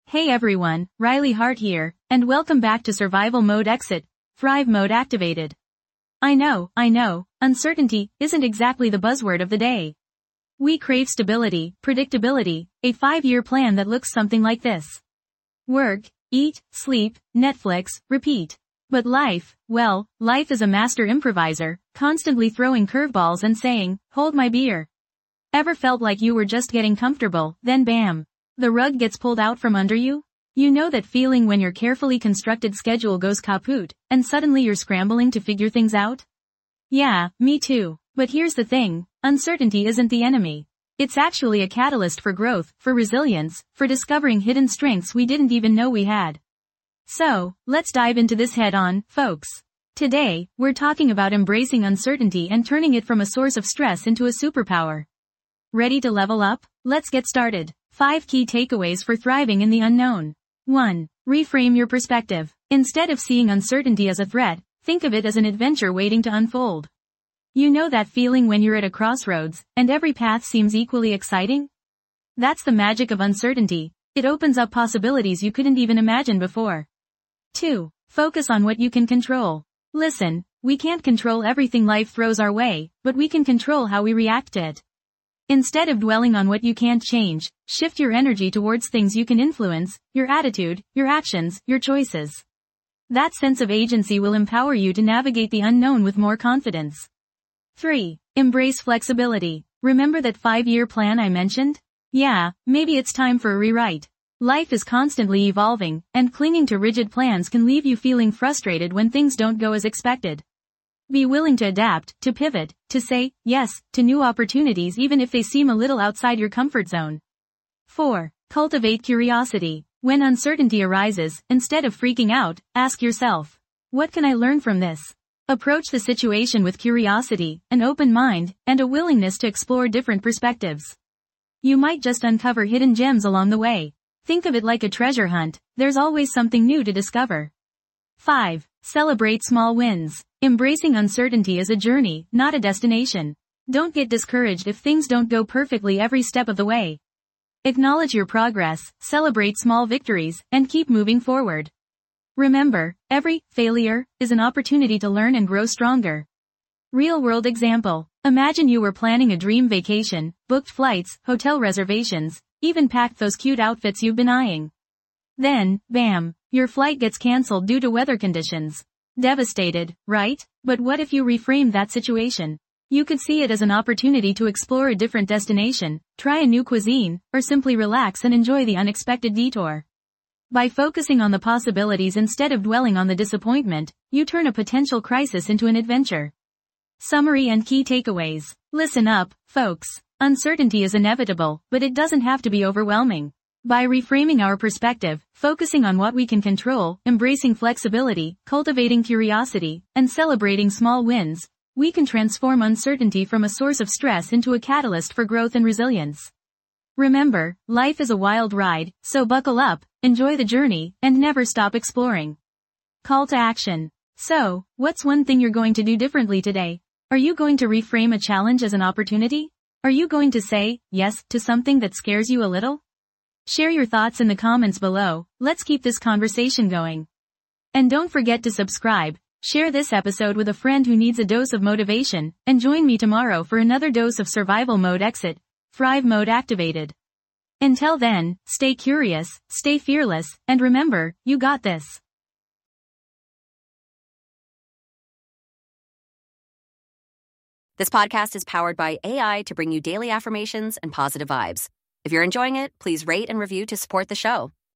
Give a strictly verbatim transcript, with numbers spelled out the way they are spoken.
Hey everyone, Riley Hart here, and welcome back to Survival Mode Exit, Thrive Mode Activated. I know, I know, uncertainty isn't exactly the buzzword of the day. We crave stability, predictability, a five-year plan that looks something like this. Work, eat, sleep, Netflix, repeat. But life, well, life is a master improviser, constantly throwing curveballs and saying, hold my beer. Ever felt like you were just getting comfortable, then bam, the rug gets pulled out from under you? You know that feeling when your carefully constructed schedule goes kaput, and suddenly you're scrambling to figure things out? Yeah, me too. But here's the thing, uncertainty isn't the enemy. It's actually a catalyst for growth, for resilience, for discovering hidden strengths we didn't even know we had. So, let's dive into this head-on, folks. Today, we're talking about embracing uncertainty and turning it from a source of stress into a superpower. Ready to level up? Let's get started. Five key takeaways for thriving in the unknown. one. Reframe your perspective. Instead of seeing uncertainty as a threat, think of it as an adventure waiting to unfold. You know that feeling when you're at a crossroads, and every path seems equally exciting? That's the magic of uncertainty. It opens up possibilities you couldn't even imagine before. two. Focus on what you can control. Listen, we can't control everything life throws our way, but we can control how we react to it. Instead of dwelling on what you can't change, shift your energy towards things you can influence, your attitude, your actions, your choices. That sense of agency will empower you to navigate the unknown with more confidence. three. Embrace flexibility. Remember that five-year plan I mentioned? Yeah, maybe it's time for a rewrite. Life is constantly evolving, and clinging to rigid plans can leave you feeling frustrated when things don't go as expected. Be willing to adapt, to pivot, to say yes to new opportunities even if they seem a little outside your comfort zone. four. Cultivate curiosity. When uncertainty arises, instead of freaking out, ask yourself, what can I learn from this? Approach the situation with curiosity, an open mind, and a willingness to explore different perspectives. You might just uncover hidden gems along the way. Think of it like a treasure hunt, there's always something new to discover. five. Celebrate small wins. Embracing uncertainty is a journey, not a destination. Don't get discouraged if things don't go perfectly every step of the way. Acknowledge your progress, celebrate small victories, and keep moving forward. Remember, every failure is an opportunity to learn and grow stronger. Real-world example. Imagine you were planning a dream vacation, booked flights, hotel reservations, even packed those cute outfits you've been eyeing. Then, bam, your flight gets cancelled due to weather conditions. Devastated, right? But what if you reframed that situation? You could see it as an opportunity to explore a different destination, try a new cuisine, or simply relax and enjoy the unexpected detour. By focusing on the possibilities instead of dwelling on the disappointment, you turn a potential crisis into an adventure. Summary and key takeaways. Listen up, folks. Uncertainty is inevitable, but it doesn't have to be overwhelming. By reframing our perspective, focusing on what we can control, embracing flexibility, cultivating curiosity, and celebrating small wins, we can transform uncertainty from a source of stress into a catalyst for growth and resilience. Remember, life is a wild ride, so buckle up, enjoy the journey, and never stop exploring. Call to action. So, what's one thing you're going to do differently today? Are you going to reframe a challenge as an opportunity? Are you going to say yes to something that scares you a little? Share your thoughts in the comments below, let's keep this conversation going. And don't forget to subscribe, share this episode with a friend who needs a dose of motivation, and join me tomorrow for another dose of Survival Mode Exit, Thrive Mode Activated. Until then, stay curious, stay fearless, and remember, you got this. This podcast is powered by A I to bring you daily affirmations and positive vibes. If you're enjoying it, please rate and review to support the show.